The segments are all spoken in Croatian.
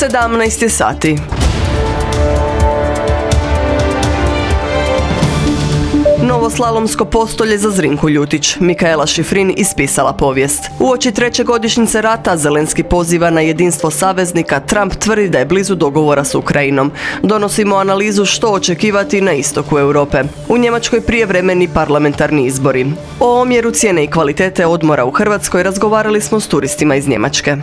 17 sati. Novo slalomsko postolje za Zrinku Ljutić. Mikaela Šifrin ispisala povijest. Uoči treće godišnjice rata Zelenski poziva na jedinstvo saveznika, Trump tvrdi da je blizu dogovora s Ukrajinom. Donosimo analizu što očekivati na istoku Europe. U Njemačkoj prijevremeni parlamentarni izbori. O omjeru cijene i kvalitete odmora u Hrvatskoj razgovarali smo s turistima iz Njemačke.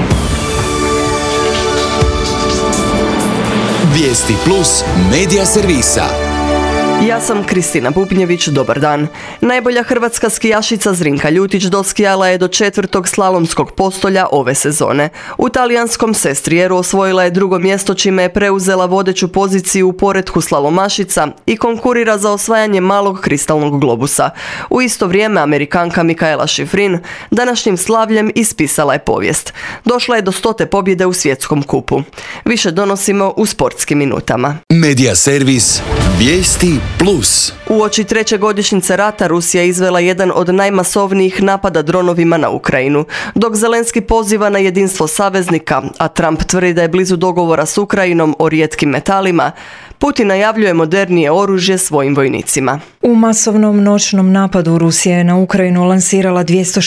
Vijesti plus medija servisa. Ja sam Kristina Bubnjević, dobar dan. Najbolja hrvatska skijašica Zrinka Ljutić doskijala je do 4. slalomskog postolja ove sezone. U talijanskom Sestrijeru osvojila je drugo mjesto čime je preuzela vodeću poziciju u poretku slalomašica i konkurira za osvajanje malog kristalnog globusa. U isto vrijeme Amerikanka Mikaela Šifrin današnjim slavljem ispisala je povijest. Došla je do 100. pobjede u svjetskom kupu. Više donosimo u sportskim minutama. Medija servis Vijesti plus. Uoči treće godišnjice rata Rusija izvela jedan od najmasovnijih napada dronovima na Ukrajinu. Dok Zelenski poziva na jedinstvo saveznika, a Trump tvrdi da je blizu dogovora s Ukrajinom o rijetkim metalima, Putin najavljuje modernije oružje svojim vojnicima. U masovnom noćnom napadu Rusija je na Ukrajinu lansirala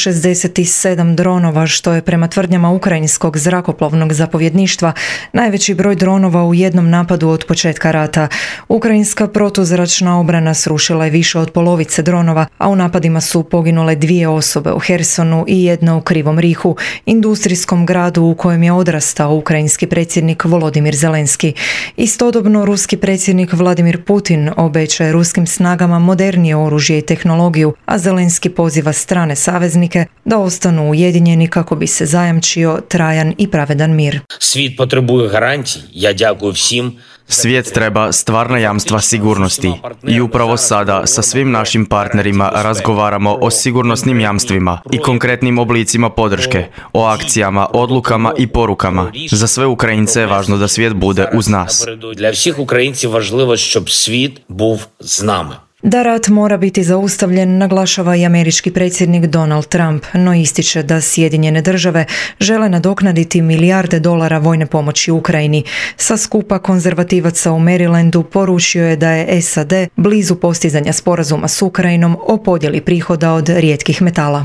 267 dronova, što je prema tvrdnjama ukrajinskog zrakoplovnog zapovjedništva najveći broj dronova u jednom napadu od početka rata. Ukrajinska protuzračna obrana srušila je više od polovice dronova, a u napadima su poginule 2 osobe u Hersonu i 1 u Krivom Rihu, industrijskom gradu u kojem je odrastao ukrajinski predsjednik Volodimir Zelenski. Istodobno ruski predsjednik Vladimir Putin obećaje ruskim snagama modernije oružje i tehnologiju, a Zelenski poziva strane saveznike da ostanu ujedinjeni kako bi se zajamčio trajan i pravedan mir. Svijet potrebuje garancije. Ja ďakujem svim. Svijet treba stvarna jamstva sigurnosti i upravo sada sa svim našim partnerima razgovaramo o sigurnosnim jamstvima i konkretnim oblicima podrške, o akcijama, odlukama i porukama. Za sve Ukrajince je važno da svijet bude uz nas. Для всіх українців важливо, щоб світ був з нами. Da rat mora biti zaustavljen, naglašava i američki predsjednik Donald Trump, no ističe da Sjedinjene države žele nadoknaditi milijarde dolara vojne pomoći Ukrajini. Sa skupa konzervativaca u Marylandu poručio je da je SAD blizu postizanja sporazuma s Ukrajinom o podjeli prihoda od rijetkih metala.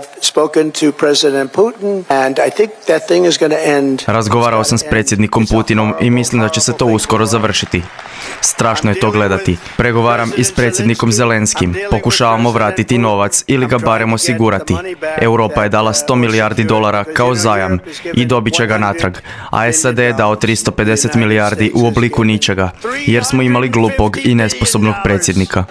Razgovarao sam s predsjednikom Putinom i mislim da će se to uskoro završiti. Strašno je to gledati. Pregovaram i s predsjednikom Zelenskim. Pokušavamo vratiti novac ili ga barem osigurati. Europa je dala $100 milijardi kao zajam i dobit će ga natrag. A SAD je dao 350 milijardi u obliku ničega, jer smo imali glupog i nesposobnog predsjednika.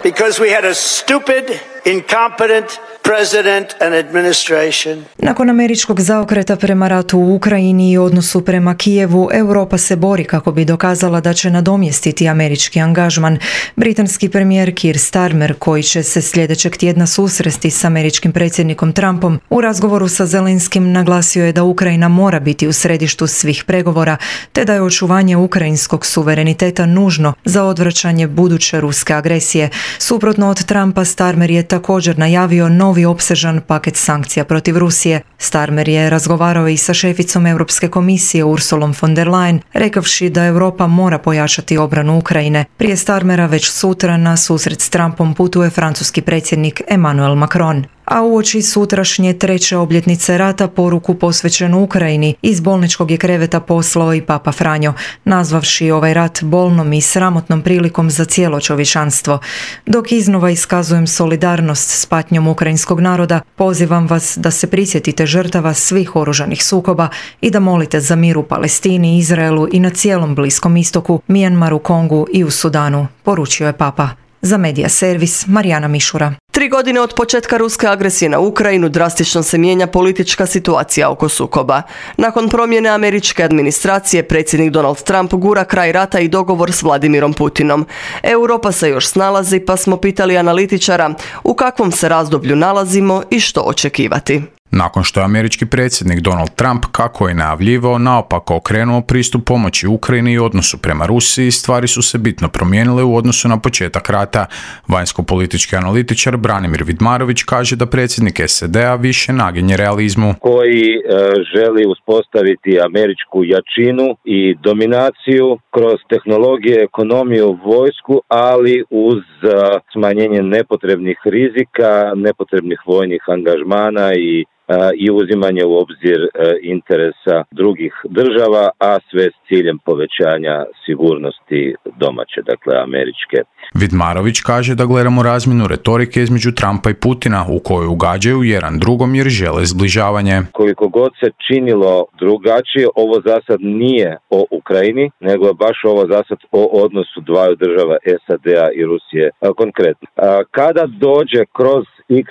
Nakon američkog zaokreta prema ratu u Ukrajini i odnosu prema Kijevu, Europa se bori kako bi dokazala da će nadomjestiti američki angažman. Britanski premijer Keir Starmer, koji će se sljedećeg tjedna susresti s američkim predsjednikom Trumpom, u razgovoru sa Zelenskim naglasio je da Ukrajina mora biti u središtu svih pregovora, te da je očuvanje ukrajinskog suvereniteta nužno za odvraćanje buduće ruske agresije. Suprotno od Trumpa, Starmer je također najavio novi opsežan paket sankcija protiv Rusije. Starmer je razgovarao i sa šeficom Europske komisije Ursulom von der Leyen, rekavši da Europa mora pojačati obranu Ukrajine. Prije Starmera već sutra na susret s Trumpom putuje francuski predsjednik Emmanuel Macron. A uoči sutrašnje 3. obljetnice rata poruku posvećenu Ukrajini iz bolničkog je kreveta poslao i Papa Franjo, nazvavši ovaj rat bolnom i sramotnom prilikom za cijelo čovječanstvo. Dok iznova iskazujem solidarnost s patnjom ukrajinskog naroda, pozivam vas da se prisjetite žrtava svih oružanih sukoba i da molite za mir u Palestini, Izraelu i na cijelom Bliskom istoku, Mijanmaru, Kongu i u Sudanu, poručio je Papa. Za medija servis Marijana Mišura. 3 godine od početka ruske agresije na Ukrajinu drastično se mijenja politička situacija oko sukoba. Nakon promjene američke administracije, predsjednik Donald Trump gura kraj rata i dogovor s Vladimirom Putinom. Europa se još snalazi, pa smo pitali analitičara u kakvom se razdoblju nalazimo i što očekivati. Nakon što je američki predsjednik Donald Trump, kako je najavljivao, naopako okrenuo pristup pomoći Ukrajini i odnosu prema Rusiji, stvari su se bitno promijenile u odnosu na početak rata. Vanjsko-politički analitičar Branimir Vidmarović kaže da predsjednik SAD-a više naginje realizmu. Koji želi uspostaviti američku jačinu i dominaciju kroz tehnologije, ekonomiju, vojsku, ali uz smanjenje nepotrebnih rizika, nepotrebnih vojnih angažmana i uzimanje u obzir interesa drugih država, a sve s ciljem povećanja sigurnosti domaće, dakle američke. Vidmarović kaže da gledamo razmjenu retorike između Trumpa i Putina u kojoj ugađaju jedan drugom jer žele zbližavanje. Koliko god se činilo drugačije, ovo zasad nije o Ukrajini, nego je baš ovo zasad o odnosu dvaju država SAD-a i Rusije konkretno. Kada dođe kroz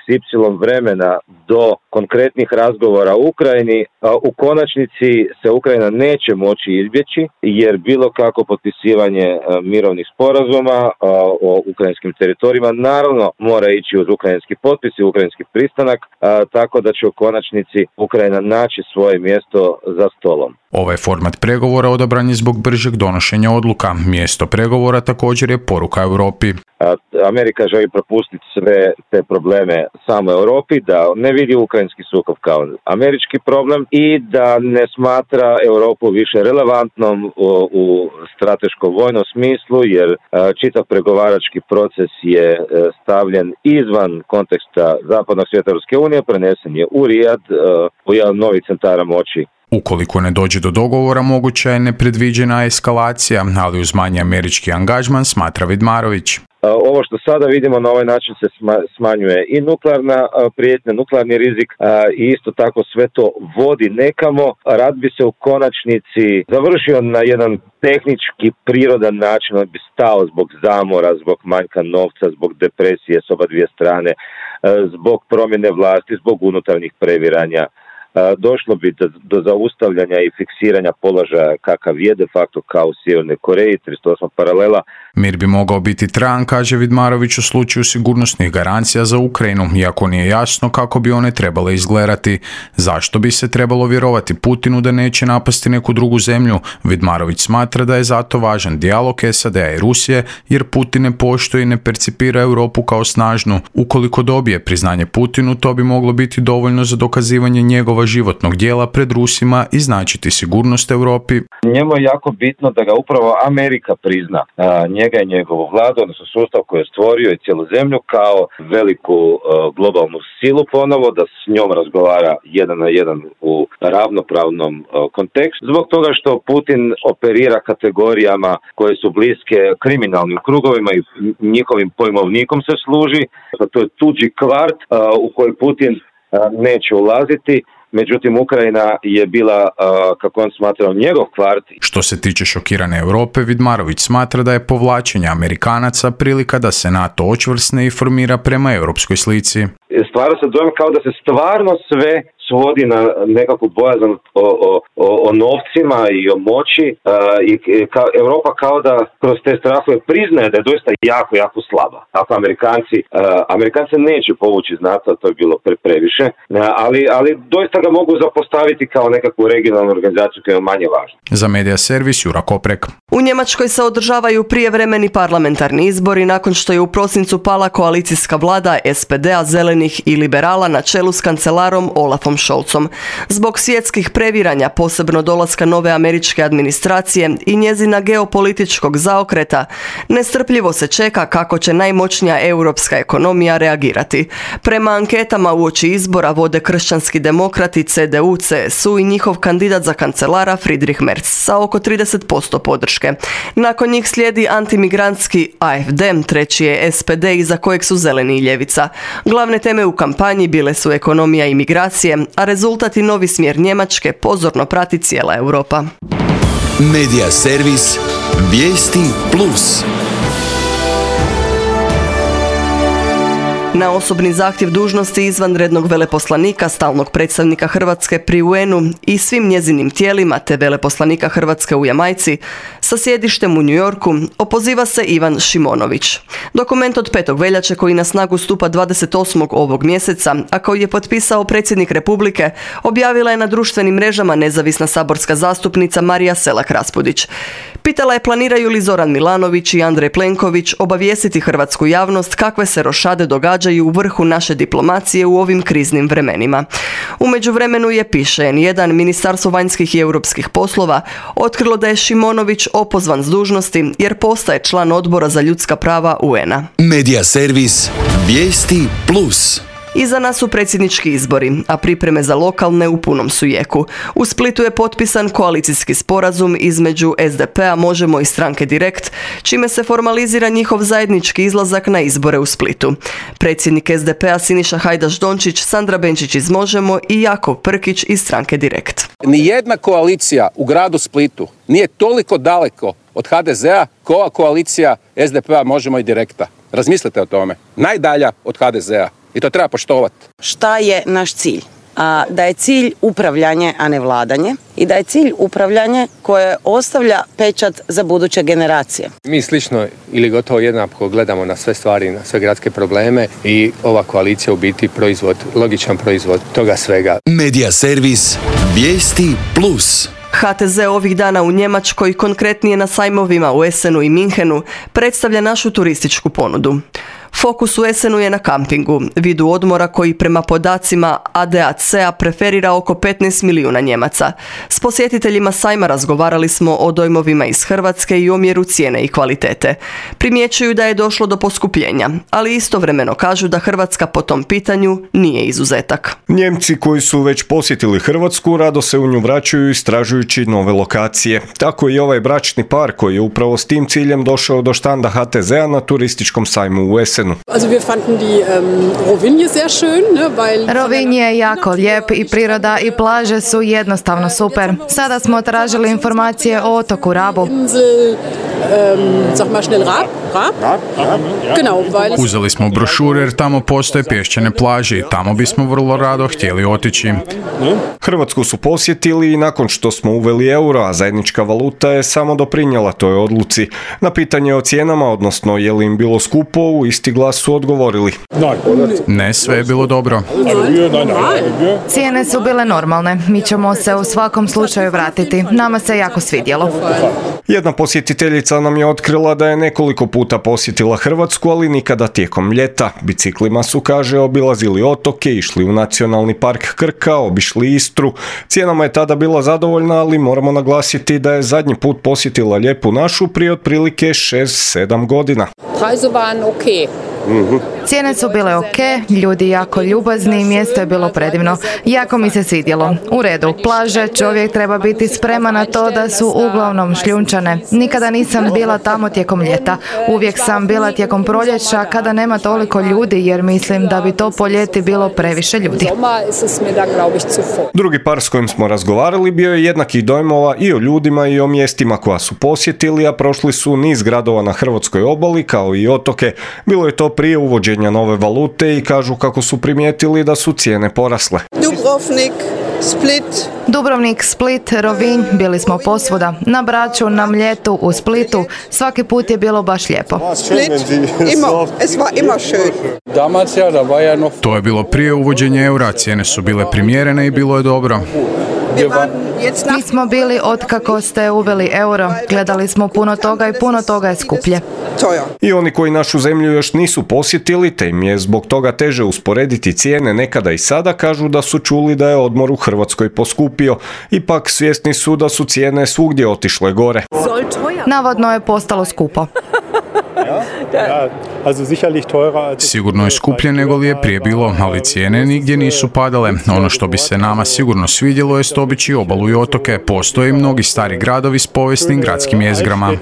XY vremena do konkretnih razgovora u Ukrajini, u konačnici se Ukrajina neće moći izbjeći, jer bilo kako potpisivanje mirovnih sporazuma o ukrajinskim teritorijima naravno mora ići uz ukrajinski potpis i ukrajinski pristanak, tako da će u konačnici Ukrajina naći svoje mjesto za stolom. Ovaj format pregovora odabran je zbog bržeg donošenja odluka. Mjesto pregovora također je poruka Europi. Amerika želi propustiti sve te probleme samo Europi, da ne vidi ukrajinski sukob kao američki problem i da ne smatra Europu više relevantnom u strateško-vojnom smislu, jer čitav pregovarački proces je stavljen izvan konteksta zapadnog svijeta Europske unije, prenesen je u Rijad, u jedan novi centara moći. Ukoliko ne dođe do dogovora, moguća je nepredviđena eskalacija, ali uz manji američki angažman, smatra Vidmarović. Ovo što sada vidimo na ovaj način se smanjuje i nuklearna prijetnja, nuklearni rizik i isto tako sve to vodi nekamo. Rat bi se u konačnici završio na jedan tehnički prirodan način, on bi stao zbog zamora, zbog manjka novca, zbog depresije s oba dvije strane, zbog promjene vlasti, zbog unutarnjih previranja. Došlo bi do zaustavljanja i fiksiranja položaja kakav je de facto kao u Sjevernoj Koreji, 38 paralela. Mir bi mogao biti trajan, kaže Vidmarović, u slučaju sigurnosnih garancija za Ukrajinu, iako nije jasno kako bi one trebale izgledati. Zašto bi se trebalo vjerovati Putinu da neće napasti neku drugu zemlju? Vidmarović smatra da je zato važan dijalog SAD-a i Rusije, jer Putin ne poštuje i ne percipira Europu kao snažnu. Ukoliko dobije priznanje Putinu, to bi moglo biti dovoljno za dokazivanje njegova životnog dijela pred Rusima i značiti sigurnost Europi. Njemu je jako bitno da ga upravo Amerika prizna, njega i njegovu vladu, odnosno sustav koji je stvorio i cijelu zemlju kao veliku globalnu silu ponovo, da s njom razgovara jedan na jedan u ravnopravnom kontekstu. Zbog toga što Putin operira kategorijama koje su bliske kriminalnim krugovima i njihovim pojmovnikom se služi. To je tuđi kvart u koji Putin neće ulaziti. Međutim, Ukrajina je bila, kako on smatrao, njegov kvart. Što se tiče šokirane Europe, Vidmarović smatra da je povlačenje Amerikanaca prilika da se NATO očvrsne i formira prema europskoj slici. Stvara se dojam kao da se stvarno sve svodi na nekakvu bojazan o novcima i o moći i Europa kao da kroz te strahove priznaje da je doista jako slaba. Ako Amerikanci neće povući iz NATO, to je bilo previše, ali doista ga mogu zapostaviti kao nekakvu regionalnu organizaciju koja je manje važna. Za Medija servis Jura Koprek. U Njemačkoj se održavaju prijevremeni parlamentarni izbori nakon što je u prosincu pala koalicijska vlada SPD-a, zelenih i liberala na čelu s kancelarom Olafom Scholzom. Zbog svjetskih previranja, posebno dolaska nove američke administracije i njezina geopolitičkog zaokreta, nestrpljivo se čeka kako će najmoćnija europska ekonomija reagirati. Prema anketama uoči izbora vode kršćanski demokrati, CDU, CSU i njihov kandidat za kancelara Friedrich Merz sa oko 30% podrške. Nakon njih slijedi antimigrantski AfD, treći je SPD iza kojeg su zeleni i ljevica. Glavne teme u kampanji bile su ekonomija i migracije, a rezultat i novi smjer Njemačke pozorno prati cijela Europa. Medija servis Vijesti Plus. Na osobni zahtjev dužnosti izvanrednog veleposlanika, stalnog predstavnika Hrvatske pri UN-u i svim njezinim tijelima te veleposlanika Hrvatske u Jamajci, sa sjedištem u New Yorku opoziva se Ivan Šimonović. Dokument od 5. veljače koji na snagu stupa 28. ovog mjeseca, a koji je potpisao predsjednik Republike, objavila je na društvenim mrežama nezavisna saborska zastupnica Marija Selak Raspudić. Pitala je planiraju li Zoran Milanović i Andrej Plenković obavijestiti hrvatsku javnost kakve se rošade događaju u vrhu naše diplomacije u ovim kriznim vremenima. U međuvremenu je, piše N1, Ministarstvo vanjskih i europskih poslova otkrilo da je Šimonović opozvan s dužnosti jer postaje član odbora za ljudska prava UN-a. Medija servis Vijesti Plus. Iza nas su predsjednički izbori, a pripreme za lokalne u punom su jeku. U Splitu je potpisan koalicijski sporazum između SDP-a, Možemo i stranke Direkt, čime se formalizira njihov zajednički izlazak na izbore u Splitu. Predsjednik SDP-a Siniša Hajdaš Dončić, Sandra Benčić iz Možemo i Jakov Prkić iz stranke Direkt. Nijedna koalicija u gradu Splitu nije toliko daleko od HDZ-a kao ova koalicija SDP-a, Možemo i Direkta. Razmislite o tome. Najdalja od HDZ-a. I to treba poštovati. Šta je naš cilj? Da je cilj upravljanje, a ne vladanje. I da je cilj upravljanje koje ostavlja pečat za buduće generacije. Mi slično ili gotovo jednako gledamo na sve stvari, na sve gradske probleme i ova koalicija u biti proizvod, logičan proizvod toga svega. Medija servis Vijesti Plus. HTZ ovih dana u Njemačkoj, konkretnije na sajmovima u Essenu i Minhenu, predstavlja našu turističku ponudu. Fokus u Essenu je na kampingu, vidu odmora koji prema podacima ADAC-a preferira oko 15 milijuna Njemaca. S posjetiteljima sajma razgovarali smo o dojmovima iz Hrvatske i omjeru cijene i kvalitete. Primjećuju da je došlo do poskupljenja, ali istovremeno kažu da Hrvatska po tom pitanju nije izuzetak. Njemci koji su već posjetili Hrvatsku rado se u nju vraćaju istražujući nove lokacije. Tako i ovaj bračni par koji je upravo s tim ciljem došao do štanda HTZ-a na turističkom sajmu u Essenu. Rovinj je jako lijep i priroda i plaže su jednostavno super. Sada smo tražili informacije o otoku Rabu. Uzeli smo brošure jer tamo postoje pješčane plaže i tamo bismo vrlo rado htjeli otići. Hrvatsku su posjetili i nakon što smo uveli euro, a zajednička valuta je samo doprinijela toj odluci. Na pitanje o cijenama, odnosno je li im bilo skupo, u isti glas su odgovorili. Ne, sve je bilo dobro. Cijene su bile normalne. Mi ćemo se u svakom slučaju vratiti. Nama se jako svidjelo. Jedna posjetiteljica nam je otkrila da je nekoliko puta posjetila Hrvatsku, ali nikada tijekom ljeta. Biciklima su, kaže, obilazili otoke, išli u nacionalni park Krka, obišli Istru. Cijenama je tada bila zadovoljna, ali moramo naglasiti da je zadnji put posjetila lijepu našu prije otprilike 6-7 godina. Cijene su bile ok, ljudi jako ljubazni, mjesto je bilo predivno. Jako mi se svidjelo. U redu, plaže, čovjek treba biti spreman na to da su uglavnom šljunčane. Nikada nisam bila tamo tijekom ljeta. Uvijek sam bila tijekom proljeća kada nema toliko ljudi jer mislim da bi to po ljeti bilo previše ljudi. Drugi par s kojim smo razgovarali bio je jednakih dojmova i o ljudima i o mjestima koja su posjetili, a prošli su niz gradova na hrvatskoj obali kao i otoke. Bilo je to prije uvođenja nove valute i kažu kako su primijetili da su cijene porasle. Dubrovnik, Split, Rovinj, bili smo posvuda. Na Braču, na Mljetu, u Splitu. Svaki put je bilo baš lijepo. To je bilo prije uvođenja eura, cijene su bile primjerene i bilo je dobro. Mi smo bili otkako ste uveli euro. Gledali smo puno toga i puno toga je skuplje. I oni koji našu zemlju još nisu posjetili, te im je zbog toga teže usporediti cijene nekada i sada, kažu da su čuli da je odmor u Hrvatskoj poskupio. Ipak svjesni su da su cijene svugdje otišle gore. Navodno je postalo skupo. Sigurno je skuplje nego li je prije bilo, ali cijene nigdje nisu padale. Ono što bi se nama sigurno svidjelo je obići obalu i otoke. Postoje mnogi stari gradovi s povijesnim gradskim jezgrama.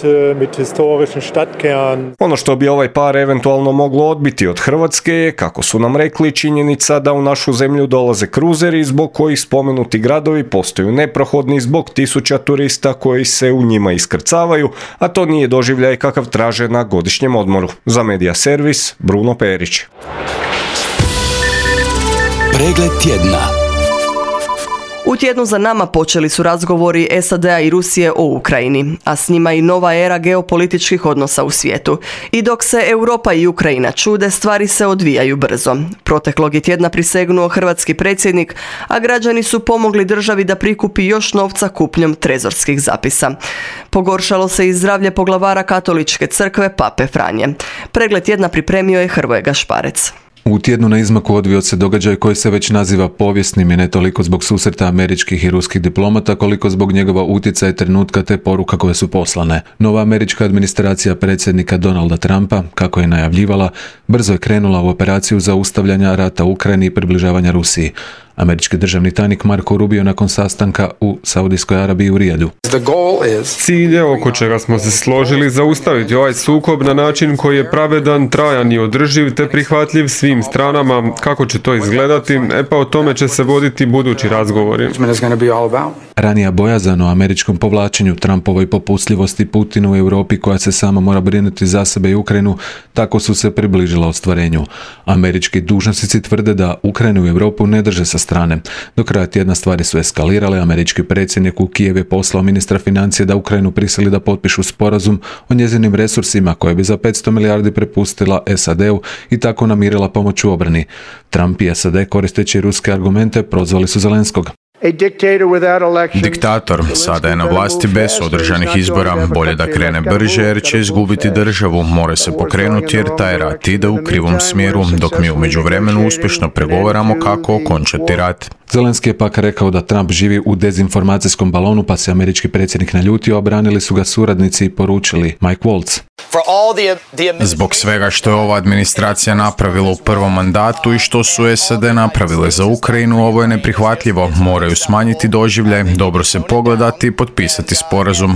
Ono što bi ovaj par eventualno moglo odbiti od Hrvatske je, kako su nam rekli, činjenica da u našu zemlju dolaze kruzeri zbog kojih spomenuti gradovi postaju neprohodni zbog tisuća turista koji se u njima iskrcavaju, a to nije doživljaj kakav traže na godišnjem odmoru. Za Medija servis, Bruno Perić. Pregled tjedna. U tjednu za nama počeli su razgovori SAD-a i Rusije o Ukrajini, a s njima i nova era geopolitičkih odnosa u svijetu. I dok se Europa i Ukrajina čude, stvari se odvijaju brzo. Proteklog je tjedna prisegnuo hrvatski predsjednik, a građani su pomogli državi da prikupi još novca kupnjom trezorskih zapisa. Pogoršalo se i zdravlje poglavara Katoličke crkve Pape Franje. Pregled tjedna pripremio je Hrvoje Gašparec. U tjednu na izmaku odvio se događaj koji se već naziva povijesnim i ne toliko zbog susreta američkih i ruskih diplomata, koliko zbog njegova utjecaja trenutka te poruka koje su poslane. Nova američka administracija predsjednika Donalda Trumpa, kako je najavljivala, brzo je krenula u operaciju zaustavljanja rata u Ukrajini i približavanja Rusiji. Američki državni tajnik Marko Rubio nakon sastanka u Saudijskoj Arabiji u Rijadu. Cilj je oko čega smo se složili zaustaviti ovaj sukob na način koji je pravedan, trajan i održiv te prihvatljiv svim stranama. Kako će to izgledati? Pa o tome će se voditi budući razgovori. Ranija bojazan o američkom povlačenju, Trumpovoj popustljivosti, Putinu u Europi koja se sama mora brinuti za sebe i Ukrajinu, tako su se približila ostvarenju. Američki dužnosnici tvrde da Ukrajinu i Europu ne drže sa strane. Do kraja tjedna stvari su eskalirale. Američki predsjednik u Kijev je poslao ministra financije da Ukrajinu prisili da potpišu sporazum o njezinim resursima koje bi za 500 milijardi prepustila SAD-u i tako namirila pomoć u obrani. Trump i SAD koristeći ruske argumente prozvali su Zelenskog. Diktator sada je na vlasti bez održanih izbora, bolje da krene brže jer će izgubiti državu, mora se pokrenuti jer taj rat ide u krivom smjeru, dok mi u međuvremenu uspješno pregovaramo kako okončati rat. Zelenski je pak rekao da Trump živi u dezinformacijskom balonu, pa se američki predsjednik naljutio, a branili su ga suradnici i poručili Mike Waltz. Zbog svega što je ova administracija napravila u prvom mandatu i što su SAD napravile za Ukrajinu, ovo je neprihvatljivo. Moraju smanjiti doživljaj, dobro se pogledati i potpisati sporazum.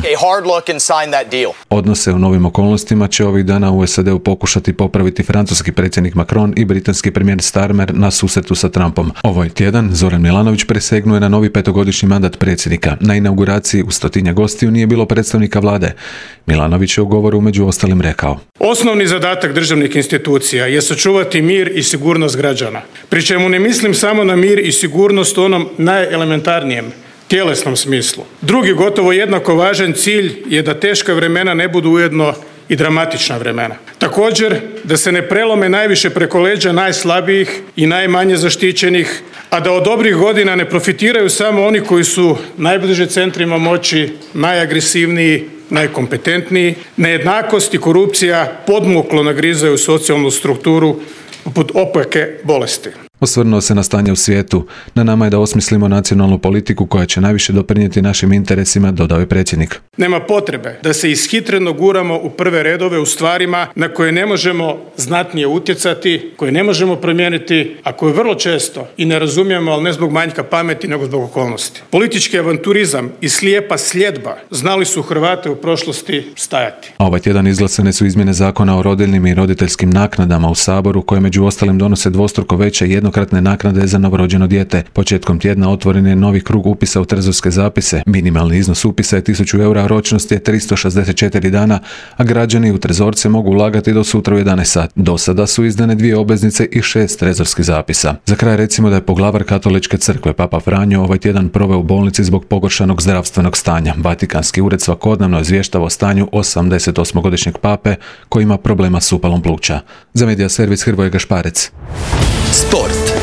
Odnose u novim okolnostima će ovih dana u SAD-u pokušati popraviti francuski predsjednik Macron i britanski premijer Starmer na susretu sa Trumpom. Ovaj tjedan Zoran Milanović presegnuje na novi 5-godišnji mandat predsjednika. Na inauguraciji u 100 gostiju nije bilo predstavnika vlade. Milanović je u govoru među ostalim rekao: Osnovni zadatak državnih institucija je sačuvati mir i sigurnost građana. Pri čemu ne mislim samo na mir i sigurnost u onom najelementarnijem, tjelesnom smislu. Drugi, gotovo jednako važan cilj je da teška vremena ne budu ujedno i dramatična vremena. Također, da se ne prelome najviše preko leđa najslabijih i najmanje zaštićenih, a da od dobrih godina ne profitiraju samo oni koji su najbliže centrima moći, najagresivniji, najkompetentniji. Nejednakost i korupcija podmuklo nagrizaju socijalnu strukturu poput opake bolesti. Osvrnuo se na stanje u svijetu. Na nama je da osmislimo nacionalnu politiku koja će najviše doprinijeti našim interesima, dodao je predsjednik. Nema potrebe da se ishitreno guramo u prve redove u stvarima na koje ne možemo znatnije utjecati, koje ne možemo promijeniti, a koje vrlo često i ne razumijemo, ali ne zbog manjka pameti, nego zbog okolnosti. Politički avanturizam i slijepa sljedba znali su Hrvate u prošlosti stajati. A ovaj tjedan izglasane su izmjene zakona o rodiljnim i roditeljskim naknadama u Saboru, koje među ostalim donose dvostruko veće jednokratne naknade za novorođeno dijete. Početkom tjedna otvoren je novi krug upisa u trezorske zapise. Minimalni iznos upisa je 1000 eura, ročnost je 364 dana, a građani u trezorce mogu ulagati do sutra u 11 sati. Do sada su izdane 2 obveznice i 6 trezorskih zapisa. Za kraj recimo da je poglavar Katoličke crkve Papa Franjo ovaj tjedan proveo u bolnici zbog pogoršanog zdravstvenog stanja. Vatikanski ured svakodnevno izvještava o stanju 88-godišnjeg pape koji ima problema s upalom pluća. Za Medija servis Hrvoje Gašparec. Sport.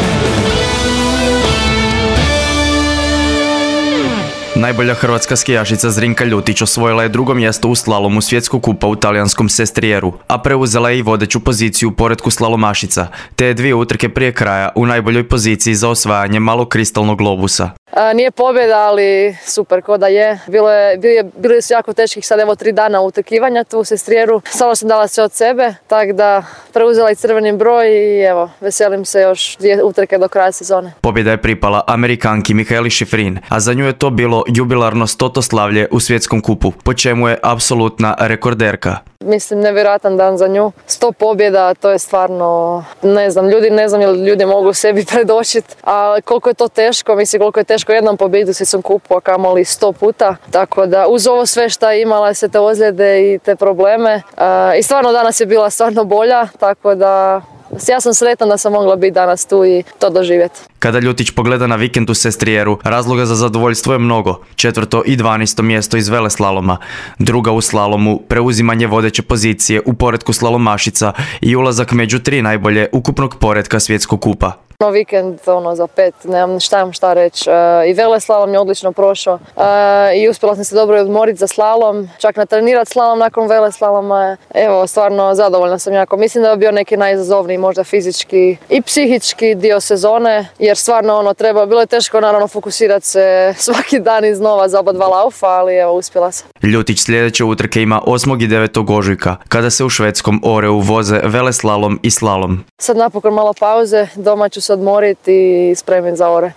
Najbolja hrvatska skijašica Zrinka Ljutić osvojila je drugo mjesto u slalomu svjetskog kupa u talijanskom Sestrijeru, a preuzela je i vodeću poziciju u poretku slalomašica, te je 2 utrke prije kraja u najboljoj poziciji za osvajanje malog kristalnog globusa. Nije pobjeda, ali super ko da je. Bili su jako teških sad 3 dana utrkivanja tu u Sestrijeru. Samo sam dala sve od sebe, tako da preuzela i crveni broj i evo, veselim se još 2 utrke do kraja sezone. Pobjeda je pripala Amerikanki Mihaeli Šifrin, a za nju je to bilo jubilarno 100. slavlje u svjetskom kupu, po čemu je apsolutna rekorderka. Mislim, nevjerojatan dan za nju. 100 pobjeda, to je stvarno, ne znam jel ljudi mogu sebi predočiti, a koliko je to teško, mislim koliko je teško jednom pobijediti u svjetskom kupu, a kamoli 100 puta. Tako da uz ovo sve što je imala, sve te ozljede i te probleme, i stvarno danas je bila stvarno bolja, tako da ja sam sretna da sam mogla biti danas tu i to doživjeti. Kada Ljutić pogleda na vikend u Sestrijeru, razloga za zadovoljstvo je mnogo. 4. i 12. mjesto iz veleslaloma, druga u slalomu, preuzimanje vodeće pozicije u poretku slalomašica i ulazak među 3 najbolje ukupnog poretka svjetskog kupa. Vikend za 5, nemam šta reći. I veleslalom je odlično prošao i uspjela sam se dobro odmoriti za slalom, čak natrenirati slalom nakon veleslaloma. Evo, stvarno zadovoljna sam jako. Mislim da je bio neki najizazovniji možda fizički i psihički dio sezone, jer stvarno bilo je teško naravno fokusirati se svaki dan iznova za oba dva laufa, ali evo, uspjela sam. Ljutić sljedeće utrke ima 8. i 9. ožujka, kada se u švedskom Oreu voze veleslalom i slalom. Sad napokon malo pauze, doma ću se odmoriti i spremiti za Ore.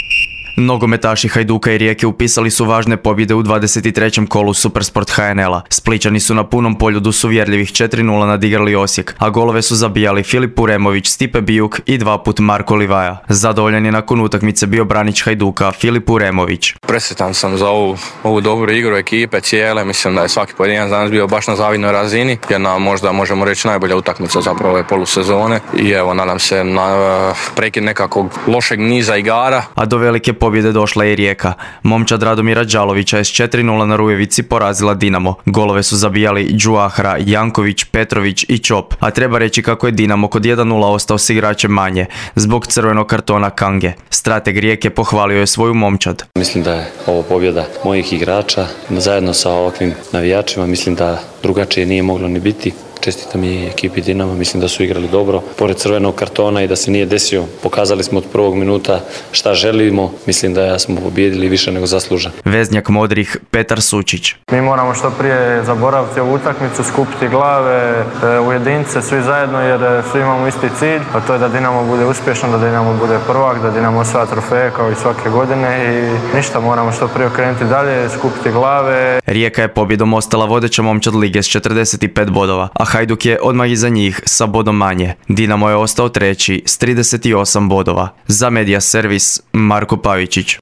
Nogometaši Hajduka i Rijeke upisali su važne pobjede u 23. kolu Supersport HNL-a. Splićani su na punom poljudu s uvjerljivih 4-0 nadigrali Osijek, a golove su zabijali Filip Puremović, Stipe Bijuk i 2 put Marko Livaja. Zadovoljan je nakon utakmice bio branič Hajduka Filip Puremović. Presretan sam za ovu dobru igru ekipe cijele, mislim da je svaki pojedinac danas bio baš na zavidnoj razini, jedna možda možemo reći najbolja utakmica zapravo ove polusezone i evo nadam se na prekid nekakvog lošeg niza igara. A do velike pobjede došla je i Rijeka. Momčad Radomira Đalovića je s 4-0 na Rujevici porazila Dinamo. Golove su zabijali Đuahra, Janković, Petrović i Čop. A treba reći kako je Dinamo kod 1-0 ostao s igračem manje, zbog crvenog kartona Kange. Strateg Rijeke pohvalio je svoju momčad. Mislim da je ovo pobjeda mojih igrača, zajedno sa ovakvim navijačima, mislim da drugačije nije moglo ni biti. Čestitam i ekipi Dinama, mislim da su igrali dobro, pored crvenog kartona i da se nije desio. Pokazali smo od prvog minuta šta želimo, mislim da smo pobijedili više nego zasluženo. Veznjak modrih Petar Sučić. Mi moramo što prije zaboraviti ovu utakmicu, skupiti glave, ujedince svi zajedno jer svi imamo isti cilj, a to je da Dinamo bude uspješan, da Dinamo bude prvak, da Dinamo osvaja trofeje kao i svake godine i ništa, moramo što prije okrenuti dalje, skupiti glave. Rijeka je pobjedom ostala vodeća momčad lige s 45 bodova, a Hajduk je odmah iza njih sa bodom manje. Dinamo je ostao treći s 38 bodova. Za Medija Servis, Marko Pavičić.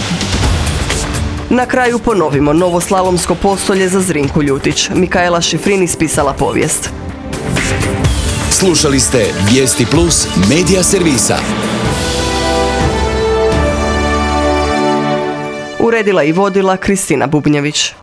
Na kraju ponovimo novo slalomsko postolje za Zrinku Ljutić. Mikaela Šifrin ispisala povijest. Slušali ste Vijesti Plus Medija Servisa. Uredila i vodila Kristina Bubnjević.